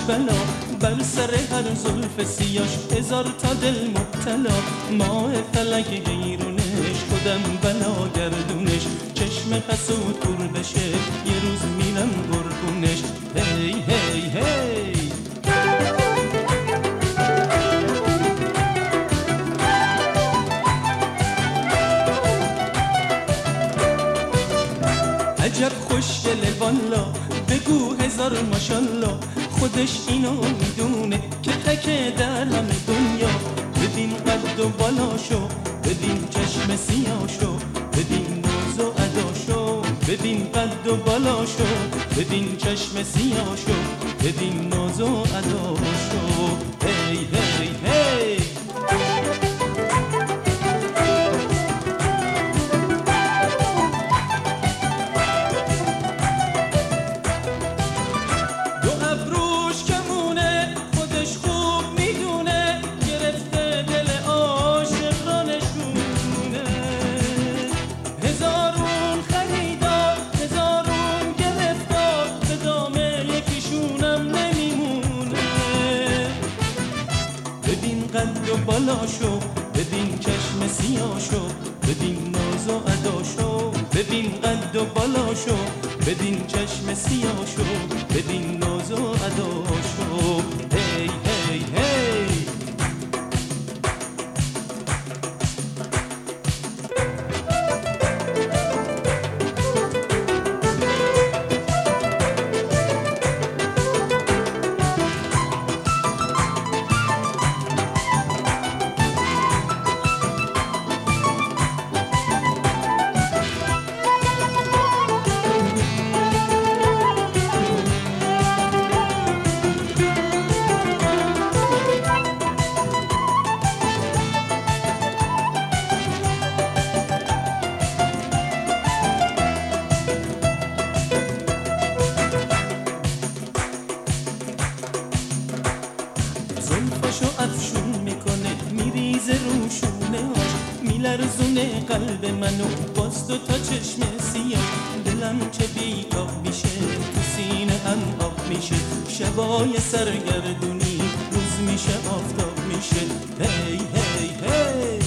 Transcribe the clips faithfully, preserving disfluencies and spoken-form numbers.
بلا، بر سر هر زلف سیاش هزار تا دل مبتلا. ماه فلک حیرونش، خودم بلا گردونش، چشم حسود کور بشه یه روز میرم قربونش. هی هی هی عجب خوشگله والا، بگو هزار ماشالله، خودش اینو میدونه که تکه در همه دنیا. ببین قد و بالاشو، ببین چشم سیاشو، ببین ناز و اداشو، ببین قد و بالاشو، ببین چشم سیاشو، ببین ناز و اداشو. هی هی هی قد و بالاشو، ببین چشم سیاشو، ببین ناز و اداشو، ببین قد و بالاشو، ببین چشم سیاشو، ببین ناز و اداشو. هی هی هی زلفاشو افشون میکنه، میریزه روشونه هاش، میلرزونه قلب منو باز دو تا چشم سیاه. دلم چه بیتاب میشه، تو سینه هم آب میشه، شبای سرگردونی روز میشه آفتاب میشه. هی هی هی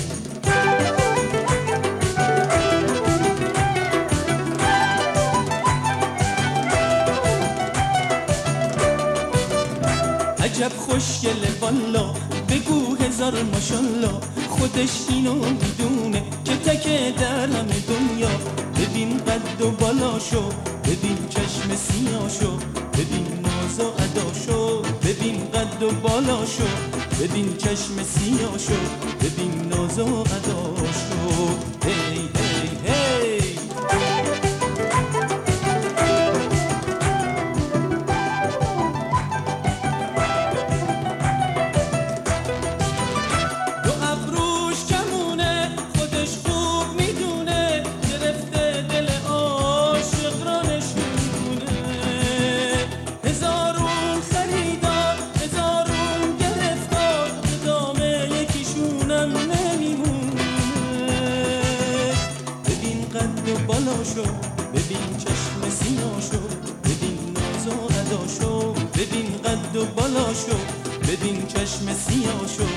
عجب خوشگله والا، بگو هزار ماشالله، خودش اینو میدونه که تکه در همه دنیا. ببین قد و بالاشو، ببین چشم سیاشو، ببین ناز و اداشو، ببین قد و بالاشو، ببین چشم سیاشو، ببین ناز و اداشو. هی هی هی بالاشو، ببین چشم سیاشو، ببین ناز و اداشو، ببین قد و بالاشو، ببین چشم سیاشو،